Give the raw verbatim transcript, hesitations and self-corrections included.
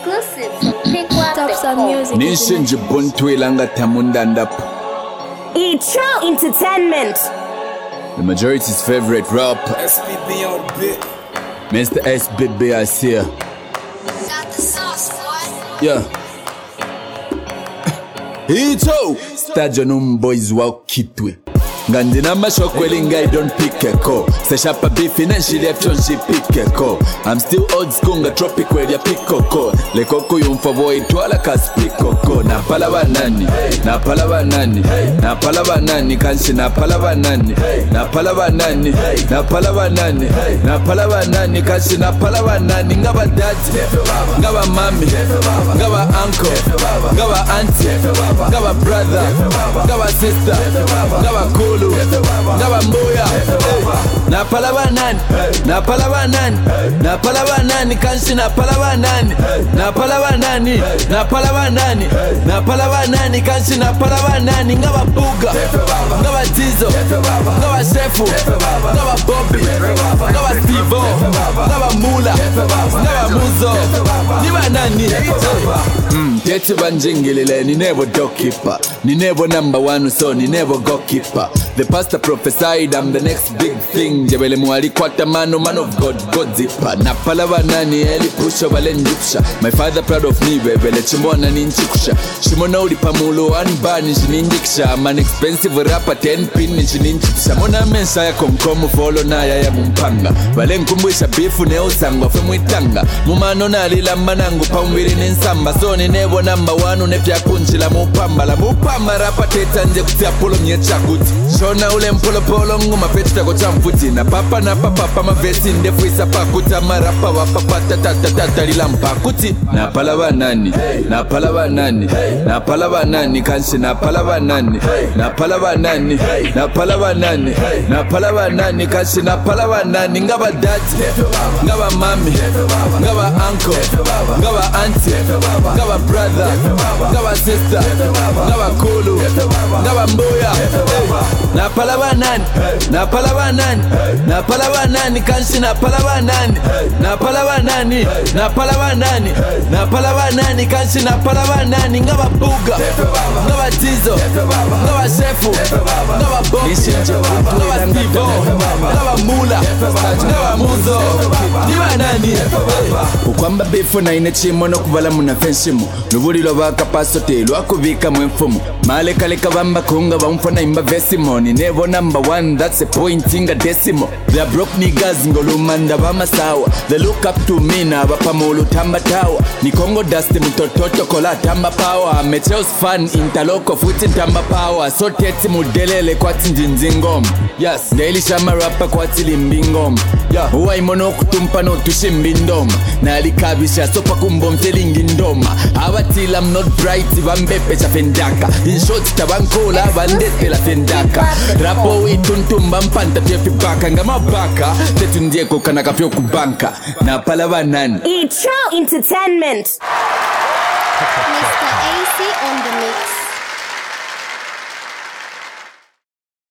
Exclusive from Pick Up Top the Sound Call. Music. Nation Jibuntu ilanga tamundandap. E-True Entertainment. The majority's favorite rapper, S B B on the bit. Mister S B B I see ya. Got the sauce, boy. Yeah. Ito Stadio boys wa kitwe Ngandina mashokweli ngai don't pick a call. Seshapa beef financially after she pick a call. I'm still old school nga tropic where ya pick a call. Le koko yung favor itwala kas pick a call. Na palava nani, na palava nani, na palava nani, kanshi na palava nani, na palava nani, na palava nani, na palava nani, kanshi na palava nani. Ngaba daddy, ngaba mami, ngaba uncle, ngaba auntie, ngaba brother, ngaba sister, ngaba cool. Ngaba mboya na palava nani, na palava nani, na palava nani, kanshi na palava nani, na palava nani, na palava nani, na palava nani, kanshi na palava nani. Ngaba buga, ngaba tizo, ngaba shefu, ngaba Bobby, ngaba Stevo, ngaba Mula, ngaba Muzo. Niba nani? Hmm, tete banjingilile ni never doorkeeper, ni never number one, so ni never goalkeeper. The pastor prophesied I'm the next big thing. Jebele mwali kwata mano, man of God, God zipper. Na palava nani, eli pusha wale njipsha. My father proud of me, bebele chimona ninchikusha. Shimona ulipa mulu, anbani shininjikisha. I'm an expensive rapper, ten pin nishininjipsha. Mona mensa ya komkomu, follow na ya ya mumpanga. Wale nkumbuisha bifu ne usangwa, fe mwitanga. Mumano na lila manangu, paumbiri ninsamba. So ni nebo number one, unefya kunchi la mupamba. La mupamba rapa teta nje kutia polo mnyecha kuti. Shona ule mpolo polo nguma peta kocha mfuti. Na papa na papa pama vesi ndefu isa pakuta. Marapa wa papa tata tata lila mpakuti. Na palava nani, na palava nani, na palava nani, kanshi na palava nani, na palava nani, na palava nani, na palava nani, kanshi na palava nani. Ngaba daddy, ngaba mami, ngaba uncle, ngaba auntie, ngaba brother, ngaba sister, ngaba kulu, ngaba mboya. Na palava nani, na palava nani, na palava nani, kanshi na palava nani, na palava nani, na palava nani, na palava nani, kanshi na palava nani. Ngaba buga, ngaba tizo, ngaba shefu, ngaba Bobby, ngaba Stevo, ngaba Mula, ngaba Muzo. Niba nani? Ukwamba bifu na ine chimo no kuvala muna fenshimo. Nubulilo baka pasote lwakubika mwenfumo. Male kale kabamba kunga bamfona imba vesimo. Ni never number one, that's a point inga decimo. They are broke niggas ngolumanda bama sawa. They look up to me na bapamulu tamba tawa. Ni Congo dust mutototo kola tamba power. Meteos fan interloco futi tamba power. So teti mudelele kwa tinjinzingom. Yes, daily shama rapper kwa tilimbingom. Yeah, huwa imono kutumpa no tushimbindoma. Na alikabisha sopa kumbo mtelingi ndoma. Abatila I'm not bright bambepe cha fendaka. In short tabankola bandete la fendaka. Rapo ituntumba mpanta tefi baka. Ngama baka tetundie kukana kafyo kubanka. Na palava nani. E-True Entertainment. Mister A C on the mix.